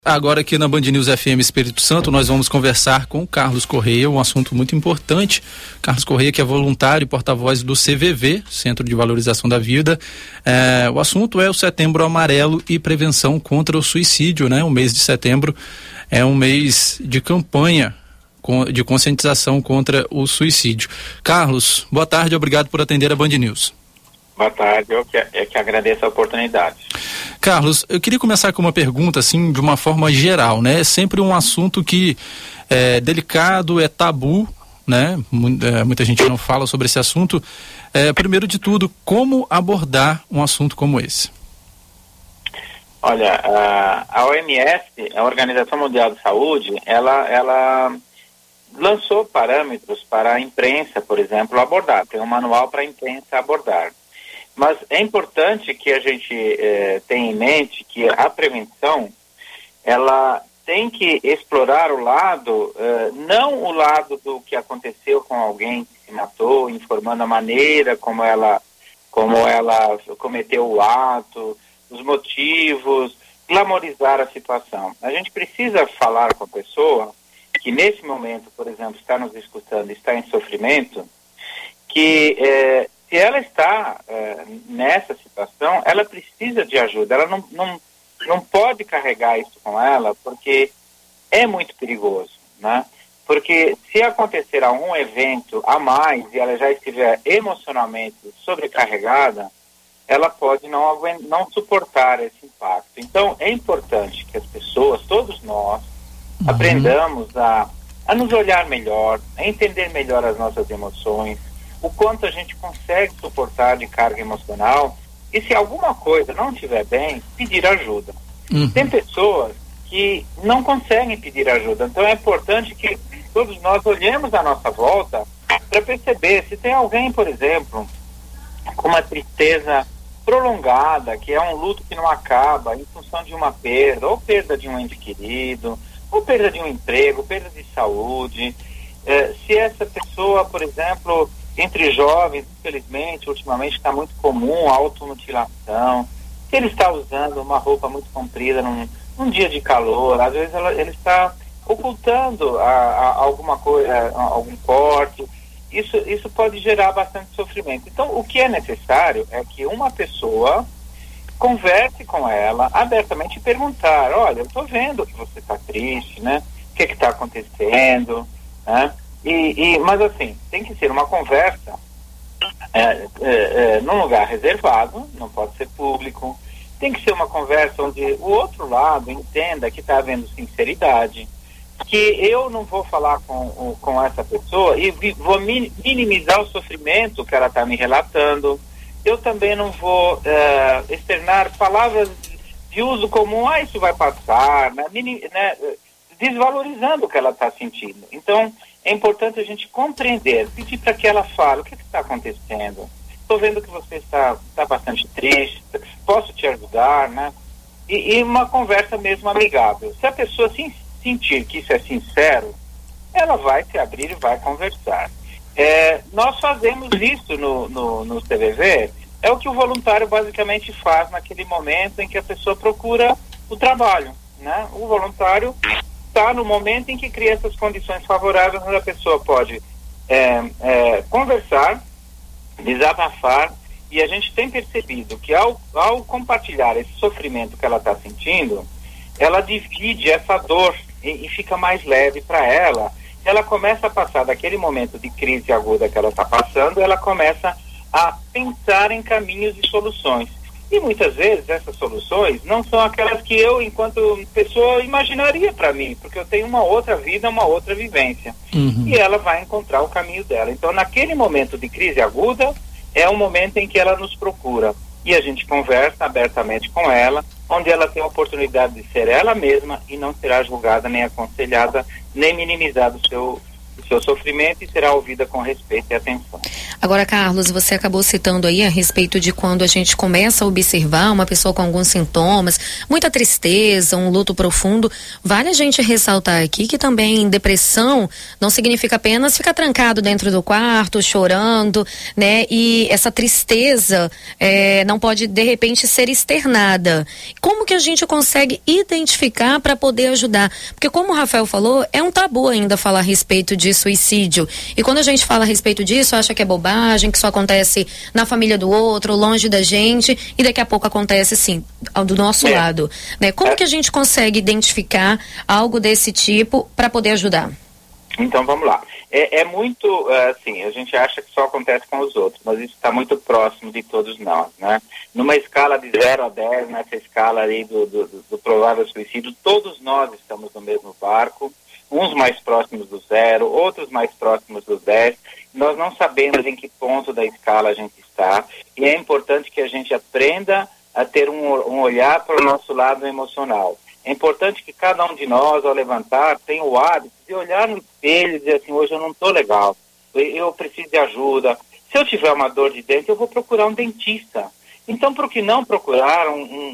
Agora aqui na Band News FM Espírito Santo nós vamos conversar com o Carlos Correia, um assunto muito importante. Carlos Correia, que é voluntário e porta-voz do CVV, Centro de Valorização da Vida. O assunto é o Setembro Amarelo e prevenção contra o suicídio, né? O mês de setembro é um mês de campanha de conscientização contra o suicídio. Carlos, boa tarde, obrigado por atender a Band News. Boa tarde, eu que agradeço a oportunidade. Carlos, eu queria começar com uma pergunta, assim, de uma forma geral, né? É sempre um assunto que é delicado, é tabu, né? Muita gente não fala sobre esse assunto. Primeiro de tudo, como abordar um assunto como esse? Olha, a OMS, a Organização Mundial de Saúde, ela lançou parâmetros para a imprensa, por exemplo, abordar. Tem um manual para a imprensa abordar. Mas é importante que a gente tenha em mente que a prevenção, ela tem que explorar o lado, não o lado do que aconteceu com alguém que se matou, informando a maneira como ela cometeu o ato, os motivos, glamorizar a situação. A gente precisa falar com a pessoa que nesse momento, por exemplo, está nos escutando, está em sofrimento, que se ela está nessa situação, ela precisa de ajuda. Ela não pode carregar isso com ela, porque é muito perigoso, né? Porque se acontecer algum evento a mais e ela já estiver emocionalmente sobrecarregada, ela pode não suportar esse impacto. Então, é importante que as pessoas, todos nós, aprendamos a nos olhar melhor, a entender melhor as nossas emoções, o quanto a gente consegue suportar de carga emocional, e se alguma coisa não estiver bem, pedir ajuda. Tem pessoas que não conseguem pedir ajuda, então é importante que todos nós olhemos à nossa volta para perceber se tem alguém, por exemplo, com uma tristeza prolongada, que é um luto que não acaba em função de uma perda, ou perda de um ente querido, ou perda de um emprego, perda de saúde. Se essa pessoa, por exemplo, entre jovens, infelizmente, ultimamente está muito comum a automutilação. Se ele está usando uma roupa muito comprida num dia de calor, às vezes ele está ocultando alguma coisa, algum corte. Isso pode gerar bastante sofrimento. Então, o que é necessário é que uma pessoa converse com ela abertamente e perguntar: olha, eu estou vendo que você está triste, né? O que está acontecendo, né? Mas assim, tem que ser uma conversa num lugar reservado, não pode ser público. Tem que ser uma conversa onde o outro lado entenda que está havendo sinceridade, que eu não vou falar com essa pessoa e vou minimizar o sofrimento que ela está me relatando. Eu também não vou externar palavras de uso comum, isso vai passar, né? Desvalorizando o que ela está sentindo. Então, é importante a gente compreender, pedir para que ela fale: o que está acontecendo? Estou vendo que você está bastante triste, posso te ajudar, né? E uma conversa mesmo amigável. Se a pessoa sentir que isso é sincero, ela vai se abrir e vai conversar. Nós fazemos isso no CVV, é o que o voluntário basicamente faz naquele momento em que a pessoa procura o trabalho, né? O voluntário está no momento em que cria essas condições favoráveis, onde a pessoa pode conversar, desabafar, e a gente tem percebido que ao compartilhar esse sofrimento que ela está sentindo, ela divide essa dor e fica mais leve para ela. Ela começa a passar daquele momento de crise aguda que ela está passando, ela começa a pensar em caminhos e soluções. E muitas vezes essas soluções não são aquelas que eu, enquanto pessoa, imaginaria para mim, porque eu tenho uma outra vida, uma outra vivência. E ela vai encontrar o caminho dela. Então, naquele momento de crise aguda, é o momento em que ela nos procura. E a gente conversa abertamente com ela, onde ela tem a oportunidade de ser ela mesma e não será julgada, nem aconselhada, nem minimizado o seu sofrimento e será ouvida com respeito e atenção. Agora, Carlos, você acabou citando aí a respeito de quando a gente começa a observar uma pessoa com alguns sintomas, muita tristeza, um luto profundo. Vale a gente ressaltar aqui que também depressão não significa apenas ficar trancado dentro do quarto, chorando, né? E essa tristeza não pode, de repente, ser externada. Como que a gente consegue identificar para poder ajudar? Porque, como o Rafael falou, é um tabu ainda falar a respeito de suicídio. E quando a gente fala a respeito disso, acha que é bobagem, que só acontece na família do outro, longe da gente, e daqui a pouco acontece sim, do nosso lado, né? Como que a gente consegue identificar algo desse tipo para poder ajudar? Então vamos lá. É muito assim, a gente acha que só acontece com os outros, mas isso está muito próximo de todos nós, né? Numa escala de 0 a 10, nessa escala aí do provável suicídio, todos nós estamos no mesmo barco, uns mais próximos do 0, outros mais próximos do 10. Nós não sabemos em que ponto da escala a gente está, e é importante que a gente aprenda a ter um olhar para o nosso lado emocional. É importante que cada um de nós, ao levantar, tenha o hábito de olhar no espelho e dizer assim: hoje eu não estou legal, eu preciso de ajuda. Se eu tiver uma dor de dente, eu vou procurar um dentista. Então, por que não procurar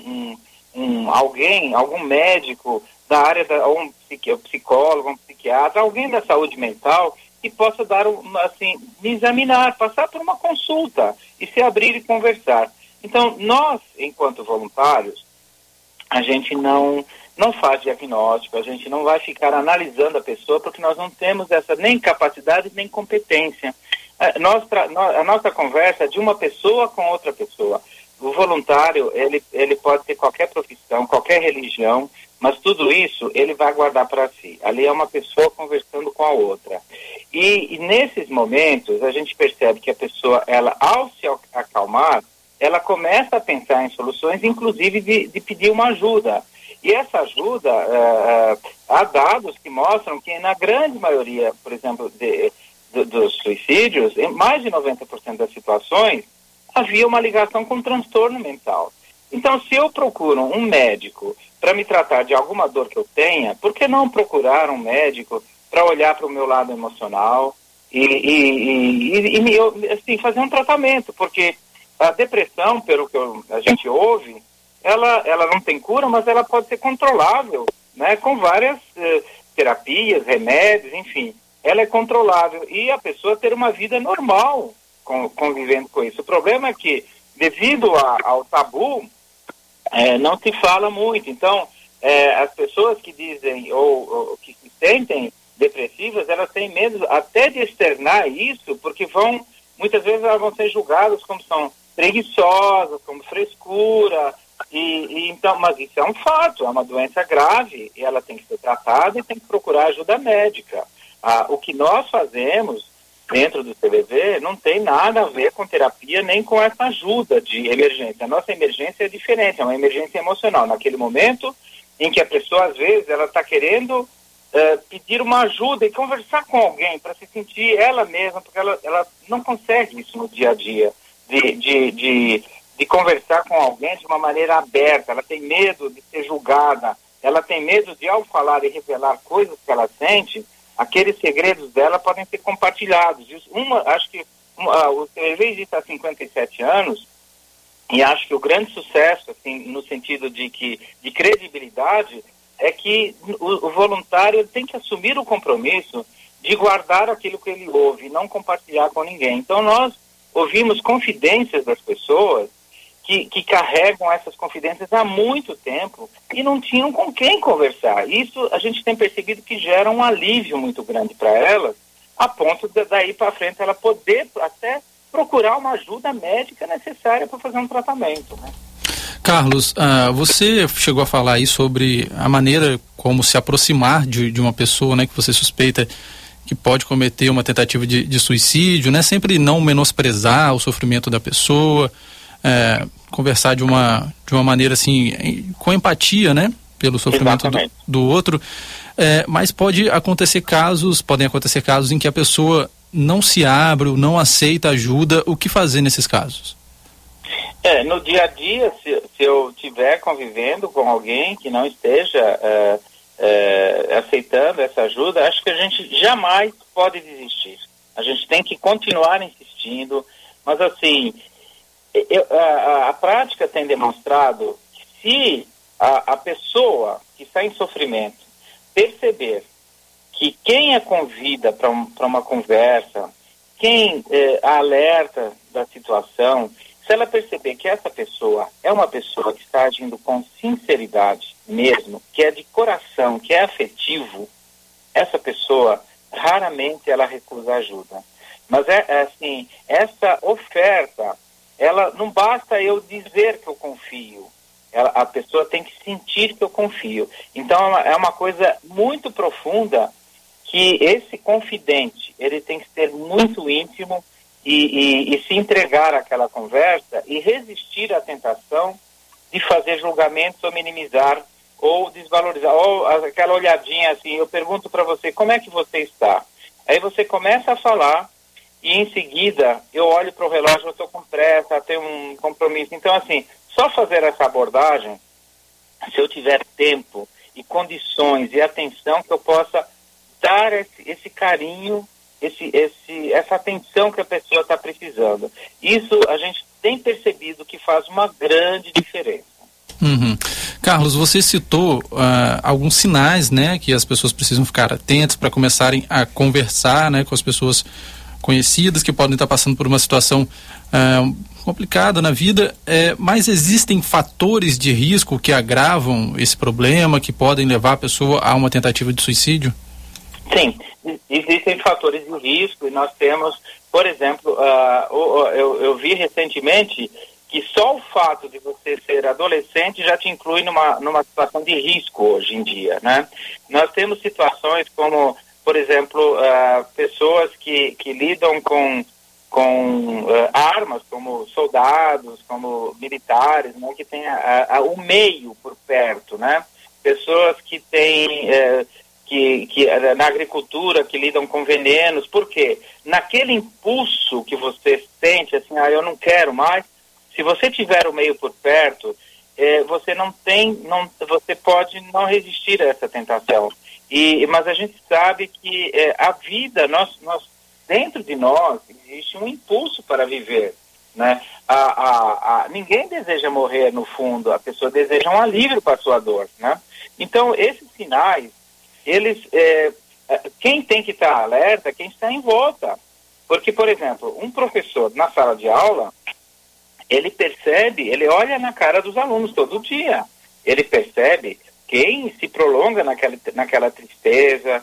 algum médico da área, ou um psicólogo, um psiquiatra, alguém da saúde mental que possa me examinar, passar por uma consulta e se abrir e conversar. Então, nós, enquanto voluntários, a gente não faz diagnóstico, a gente não vai ficar analisando a pessoa, porque nós não temos essa nem capacidade nem competência. A nossa conversa é de uma pessoa com outra pessoa. O voluntário, ele pode ter qualquer profissão, qualquer religião, mas tudo isso ele vai guardar para si. Ali é uma pessoa conversando com a outra. E nesses momentos a gente percebe que a pessoa, ela, ao se acalmar, ela começa a pensar em soluções, inclusive de pedir uma ajuda. E essa ajuda, há dados que mostram que na grande maioria, por exemplo, dos suicídios, em mais de 90% das situações, havia uma ligação com transtorno mental. Então, se eu procuro um médico para me tratar de alguma dor que eu tenha, por que não procurar um médico para olhar para o meu lado emocional e fazer um tratamento? Porque a depressão, pelo que a gente ouve, ela não tem cura, mas ela pode ser controlável, né, com várias terapias, remédios, enfim. Ela é controlável e a pessoa ter uma vida normal convivendo com isso. O problema é que, devido ao tabu, não se fala muito. Então, as pessoas que dizem ou que se sentem depressivas, elas têm medo até de externar isso, porque muitas vezes elas vão ser julgadas como são preguiçosas, como frescura, então, mas isso é um fato, é uma doença grave, e ela tem que ser tratada e tem que procurar ajuda médica. O que nós fazemos dentro do CVV não tem nada a ver com terapia, nem com essa ajuda de emergência. A nossa emergência é diferente, é uma emergência emocional. Naquele momento em que a pessoa, às vezes, ela está querendo pedir uma ajuda e conversar com alguém para se sentir ela mesma, porque ela não consegue isso no dia a dia, de conversar com alguém de uma maneira aberta. Ela tem medo de ser julgada, ela tem medo de, ao falar e revelar coisas que ela sente, aqueles segredos dela podem ser compartilhados. Acho que o CVV existe há 57 anos, e acho que o grande sucesso, assim, no sentido de credibilidade, é que o voluntário tem que assumir o compromisso de guardar aquilo que ele ouve e não compartilhar com ninguém. Então nós ouvimos confidências das pessoas que carregam essas confidências há muito tempo e não tinham com quem conversar. Isso a gente tem percebido que gera um alívio muito grande para elas, a ponto de daí para frente ela poder até procurar uma ajuda médica necessária para fazer um tratamento, né? Carlos, você chegou a falar aí sobre a maneira como se aproximar de uma pessoa, né, que você suspeita que pode cometer uma tentativa de suicídio, né? Sempre não menosprezar o sofrimento da pessoa, conversar de uma maneira assim, com empatia, né? Pelo sofrimento do outro. Mas podem acontecer casos em que a pessoa não se abre, não aceita ajuda. O que fazer nesses casos? No dia a dia, se eu estiver convivendo com alguém que não esteja aceitando essa ajuda, acho que a gente jamais pode desistir. A gente tem que continuar insistindo, mas assim, a prática tem demonstrado que se a pessoa que está em sofrimento perceber que quem a convida para uma conversa, quem a alerta da situação, se ela perceber que essa pessoa é uma pessoa que está agindo com sinceridade mesmo, que é de coração, que é afetivo, essa pessoa raramente ela recusa ajuda. Mas assim, essa oferta, ela não basta eu dizer que eu confio, a pessoa tem que sentir que eu confio. Então é uma coisa muito profunda, que esse confidente, ele tem que ser muito íntimo e se entregar àquela conversa e resistir à tentação de fazer julgamentos ou minimizar ou desvalorizar, ou aquela olhadinha assim, eu pergunto para você, como é que você está? Aí você começa a falar e em seguida eu olho para o relógio, eu estou com pressa, tenho um compromisso. Então assim, só fazer essa abordagem, se eu tiver tempo e condições e atenção, que eu possa dar esse carinho, essa atenção que a pessoa está precisando. Isso a gente tem percebido que faz uma grande diferença. Uhum. Carlos, você citou alguns sinais, né, que as pessoas precisam ficar atentas para começarem a conversar, né, com as pessoas conhecidas que podem estar passando por uma situação complicada na vida, mas existem fatores de risco que agravam esse problema, que podem levar a pessoa a uma tentativa de suicídio? Sim, existem fatores de risco e nós temos, por exemplo, eu vi recentemente que só o fato de você ser adolescente já te inclui numa situação de risco hoje em dia, né? Nós temos situações como, por exemplo, pessoas que lidam com armas, como soldados, como militares, né, que tem o meio por perto, né? Pessoas que têm... Que na agricultura, que lidam com venenos, porque naquele impulso que você sente, assim, eu não quero mais, se você tiver o meio por perto, você você pode não resistir a essa tentação. Mas a gente sabe que a vida, dentro de nós, existe um impulso para viver, né? Ninguém deseja morrer no fundo, a pessoa deseja um alívio para a sua dor, né? Então, esses sinais, quem tem que estar alerta, quem está em volta. Porque, por exemplo, um professor na sala de aula, ele percebe, ele olha na cara dos alunos todo dia. Ele percebe quem se prolonga naquela tristeza.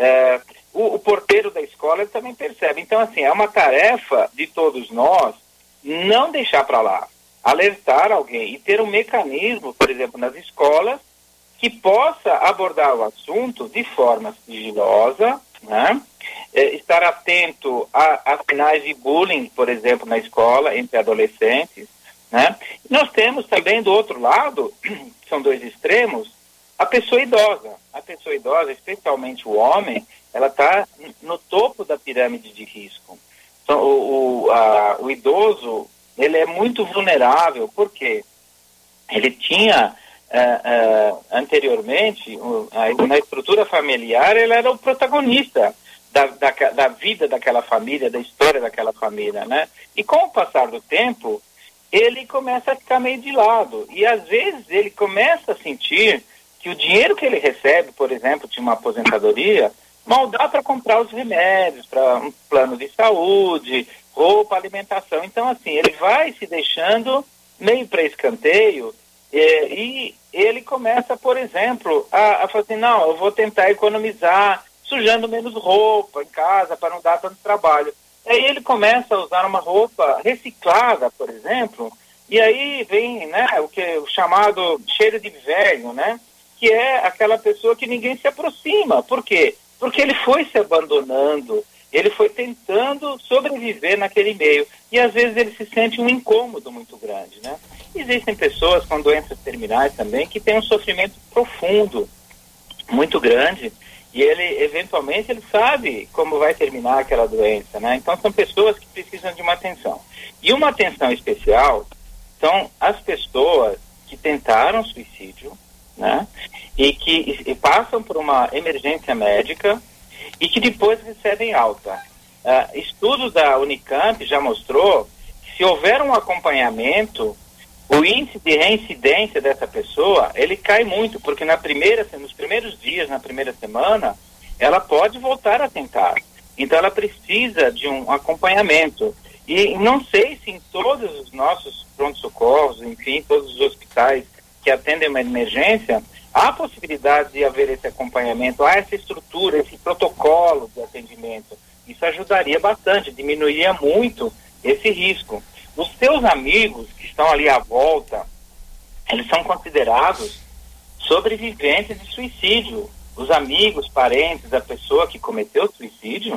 O porteiro da escola, ele também percebe. Então, assim, é uma tarefa de todos nós não deixar para lá. Alertar alguém e ter um mecanismo, por exemplo, nas escolas, que possa abordar o assunto de forma sigilosa, né? Estar atento a sinais de bullying, por exemplo, na escola, entre adolescentes, né? Nós temos também, do outro lado, são dois extremos, a pessoa idosa. A pessoa idosa, especialmente o homem, ela está no topo da pirâmide de risco. Então, o idoso, ele é muito vulnerável, porque ele tinha... anteriormente, na estrutura familiar, ele era o protagonista da vida daquela família, da história daquela família, né? E com o passar do tempo, ele começa a ficar meio de lado. E às vezes ele começa a sentir que o dinheiro que ele recebe, por exemplo, de uma aposentadoria, mal dá para comprar os remédios, para um plano de saúde, roupa, alimentação. Então, assim, ele vai se deixando meio para escanteio. E ele começa, por exemplo, a falar assim, não, eu vou tentar economizar, sujando menos roupa em casa para não dar tanto trabalho. Aí ele começa a usar uma roupa reciclada, por exemplo, e aí vem, né, o chamado cheiro de velho, né, que é aquela pessoa que ninguém se aproxima. Por quê? Porque ele foi se abandonando, ele foi tentando sobreviver naquele meio. E às vezes ele se sente um incômodo muito grande, né? Existem pessoas com doenças terminais também que têm um sofrimento profundo, muito grande, e eventualmente ele sabe como vai terminar aquela doença, né? Então são pessoas que precisam de uma atenção. E uma atenção especial são as pessoas que tentaram suicídio, né? E que passam por uma emergência médica e que depois recebem alta. Estudo da Unicamp já mostrou que se houver um acompanhamento, o índice de reincidência dessa pessoa, ele cai muito, porque nos primeiros dias, na primeira semana, ela pode voltar a tentar. Então ela precisa de um acompanhamento. E não sei se em todos os nossos pronto-socorros, enfim, todos os hospitais que atendem uma emergência, há possibilidade de haver esse acompanhamento, há essa estrutura, esse protocolo de atendimento. Isso ajudaria bastante, diminuiria muito esse risco. Os seus amigos que estão ali à volta, eles são considerados sobreviventes de suicídio. Os amigos, parentes da pessoa que cometeu suicídio,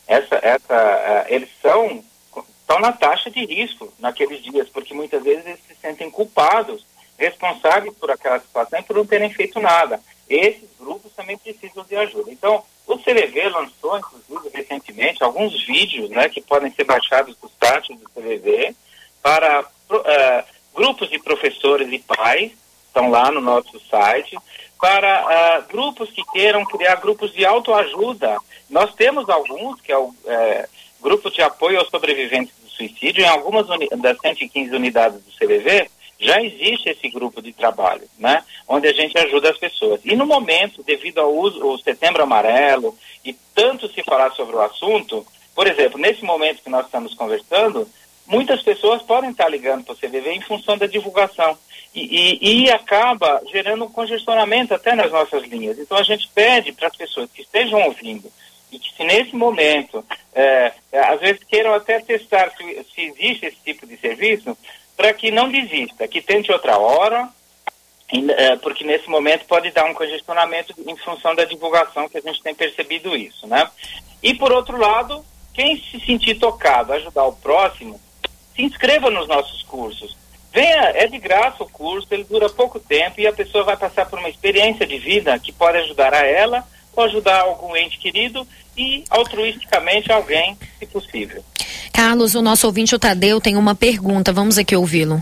eles estão na taxa de risco naqueles dias, porque muitas vezes eles se sentem culpados, responsáveis por aquela situação e por não terem feito nada. Esses grupos também precisam de ajuda. Então, o CVV lançou, inclusive, recentemente, alguns vídeos, né, que podem ser baixados do site do CVV para grupos de professores e pais, estão lá no nosso site, para grupos que queiram criar grupos de autoajuda. Nós temos alguns, que é o Grupo de Apoio aos Sobreviventes do Suicídio, em algumas das 115 unidades do CVV, já existe esse grupo de trabalho, né, onde a gente ajuda as pessoas. E no momento, devido ao Setembro Amarelo, e tanto se falar sobre o assunto, por exemplo, nesse momento que nós estamos conversando, muitas pessoas podem estar ligando para o CVV em função da divulgação. E acaba gerando um congestionamento até nas nossas linhas. Então a gente pede para as pessoas que estejam ouvindo e que se nesse momento, às vezes queiram até testar se existe esse tipo de serviço, para que não desista, que tente outra hora, porque nesse momento pode dar um congestionamento em função da divulgação, que a gente tem percebido isso, né? E por outro lado, quem se sentir tocado, ajudar o próximo, se inscreva nos nossos cursos. Venha, é de graça o curso, ele dura pouco tempo e a pessoa vai passar por uma experiência de vida que pode ajudar a ela, ou ajudar algum ente querido e altruisticamente alguém, se possível. Carlos, o nosso ouvinte, o Tadeu, tem uma pergunta. Vamos aqui ouvi-lo.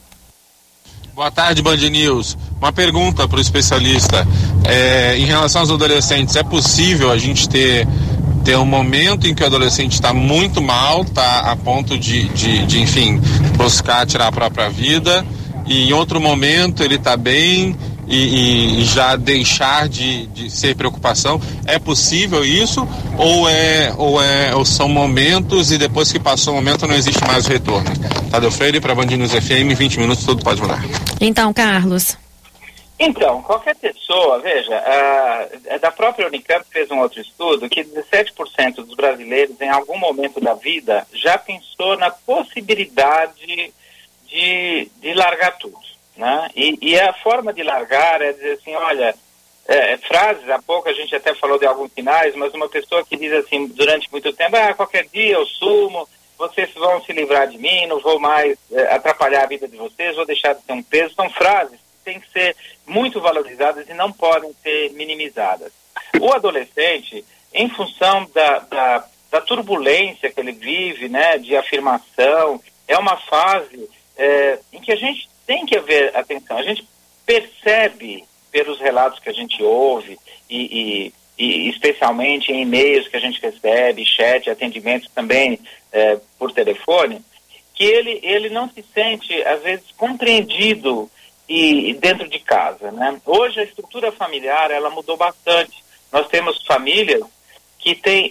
Boa tarde, Band News. Uma pergunta para o especialista. Em relação aos adolescentes, é possível a gente ter um momento em que o adolescente está muito mal, está a ponto de enfim, buscar tirar a própria vida, e em outro momento ele está bem e já deixar de ser preocupação? É possível isso? Ou são momentos e depois que passou o momento não existe mais o retorno? Tadeu Freire para Band News FM, 20 minutos, tudo pode mudar. Então, Carlos. Então, qualquer pessoa, veja, da própria Unicamp fez um outro estudo que 17% dos brasileiros em algum momento da vida já pensou na possibilidade de largar tudo, né? E a forma de largar é dizer assim, olha, frases, há pouco a gente até falou de alguns finais, mas uma pessoa que diz assim, durante muito tempo, qualquer dia eu sumo, vocês vão se livrar de mim, não vou mais atrapalhar a vida de vocês, vou deixar de ter um peso, são frases têm que ser muito valorizadas e não podem ser minimizadas. O adolescente, em função da turbulência que ele vive, né, de afirmação, é uma fase em que a gente tem que haver atenção. A gente percebe pelos relatos que a gente ouve e especialmente em e-mails que a gente recebe, chat, atendimentos também por telefone, que ele não se sente, às vezes, compreendido e dentro de casa, né? Hoje a estrutura familiar, ela mudou bastante. Nós temos famílias que têm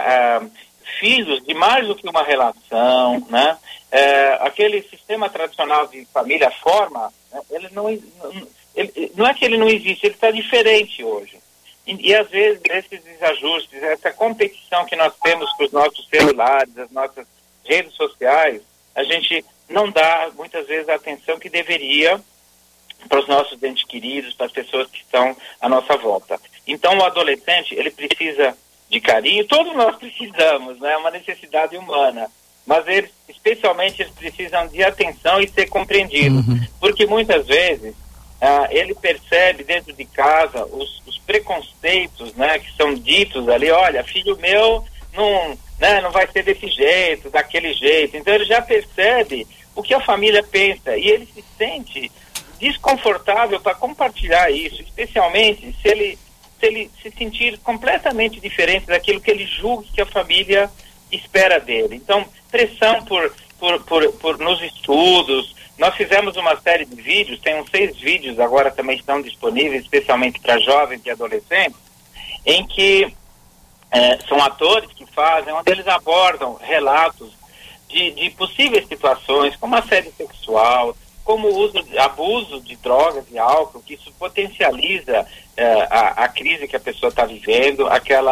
filhos de mais do que uma relação, né? Aquele sistema tradicional de família forma, né? Ele não é que ele não existe, ele está diferente hoje. E às vezes esses desajustes, essa competição que nós temos com os nossos celulares, as nossas redes sociais, a gente não dá muitas vezes a atenção que deveria para os nossos entes queridos, para as pessoas que estão à nossa volta. Então o adolescente, ele precisa de carinho, todos nós precisamos, né? É uma necessidade humana, mas eles, especialmente, eles precisam de atenção e ser compreendidos, porque muitas vezes ele percebe dentro de casa os preconceitos, né, que são ditos ali, olha, filho meu não vai ser desse jeito, daquele jeito. Então ele já percebe o que a família pensa e ele se sente desconfortável para compartilhar isso, especialmente se ele se sentir completamente diferente daquilo que ele julga que a família espera dele. Então, pressão por nos estudos. Nós fizemos uma série de vídeos, tem uns 6 vídeos agora também estão disponíveis, especialmente para jovens e adolescentes, em que são atores que fazem, onde eles abordam relatos de possíveis situações, como assédio sexual, como abuso de drogas e álcool, que isso potencializa a crise que a pessoa está vivendo,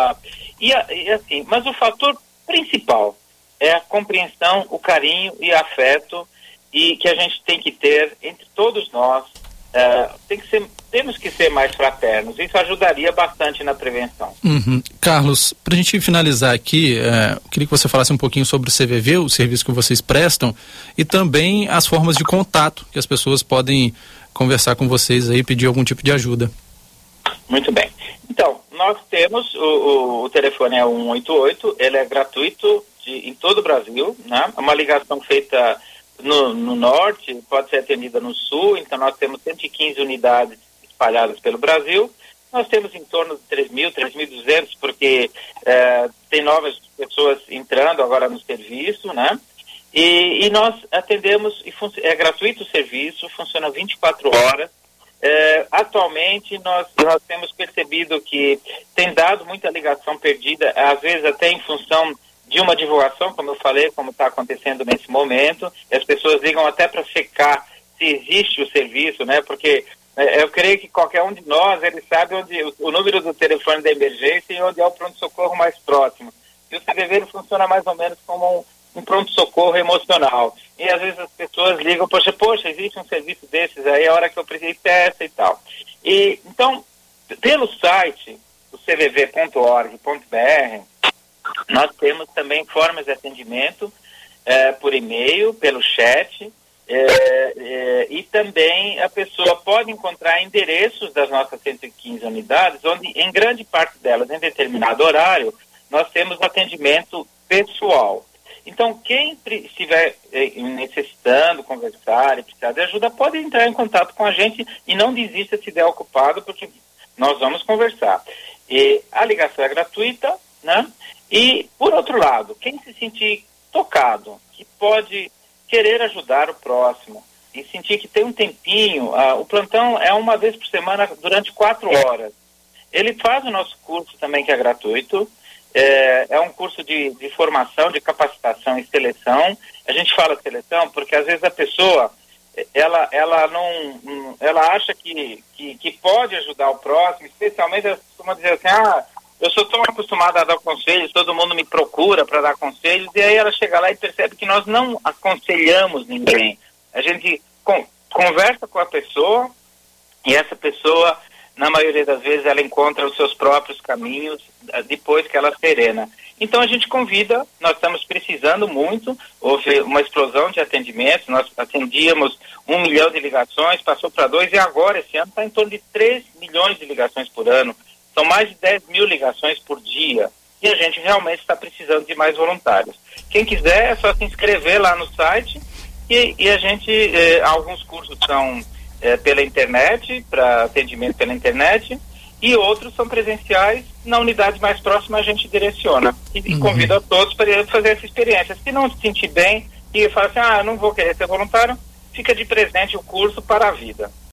assim, mas o fator principal é a compreensão, o carinho e afeto e que a gente tem que ter entre todos nós. Temos que ser mais fraternos. Isso ajudaria bastante na prevenção. Carlos, para a gente finalizar aqui, queria que você falasse um pouquinho sobre o CVV, o serviço que vocês prestam, e também as formas de contato que as pessoas podem conversar com vocês aí, pedir algum tipo de ajuda. Muito bem. Então, nós temos, o telefone é 188, ele é gratuito em todo o Brasil, né? É uma ligação feita no norte, pode ser atendida no sul, então nós temos 115 unidades espalhadas pelo Brasil. Nós temos em torno de 3.000, 3.200, porque tem novas pessoas entrando agora no serviço, né? E nós atendemos, é gratuito o serviço, funciona 24 horas. Atualmente nós temos percebido que tem dado muita ligação perdida, às vezes até em função de uma divulgação, como eu falei, como está acontecendo nesse momento, e as pessoas ligam até para checar se existe o serviço, né? Porque eu creio que qualquer um de nós, ele sabe onde o número do telefone da emergência e onde é o pronto-socorro mais próximo. E o CVV ele funciona mais ou menos como um pronto-socorro emocional. E às vezes as pessoas ligam, poxa, existe um serviço desses aí, a hora que eu preciso é essa e tal. E então, pelo site, o cvv.org.br, nós temos também formas de atendimento por e-mail, pelo chat, e também a pessoa pode encontrar endereços das nossas 115 unidades, onde em grande parte delas, em determinado horário, nós temos atendimento pessoal. Então, quem estiver necessitando conversar e precisar de ajuda, pode entrar em contato com a gente e não desista se der ocupado, porque nós vamos conversar. E a ligação é gratuita, né? E, por outro lado, quem se sentir tocado, que pode querer ajudar o próximo e sentir que tem um tempinho, o plantão é uma vez por semana durante 4 horas. Ele faz o nosso curso também, que é gratuito, é um curso de formação, de capacitação e seleção. A gente fala seleção porque às vezes a pessoa, ela acha que pode ajudar o próximo, especialmente ela costuma dizer assim, eu sou tão acostumada a dar conselhos, todo mundo me procura para dar conselhos, e aí ela chega lá e percebe que nós não aconselhamos ninguém. A gente conversa com a pessoa e essa pessoa, na maioria das vezes, ela encontra os seus próprios caminhos depois que ela serena. Então a gente convida, nós estamos precisando muito, houve uma explosão de atendimentos, nós atendíamos 1 milhão de ligações, passou para 2 e agora esse ano está em torno de 3 milhões de ligações por ano. São mais de 10 mil ligações por dia e a gente realmente está precisando de mais voluntários. Quem quiser é só se inscrever lá no site e a gente, alguns cursos são pela internet, para atendimento pela internet, e outros são presenciais. Na unidade mais próxima a gente direciona e convida a todos para fazer essa experiência. Se não se sentir bem e falar assim, eu não vou querer ser voluntário, fica de presente o curso para a vida.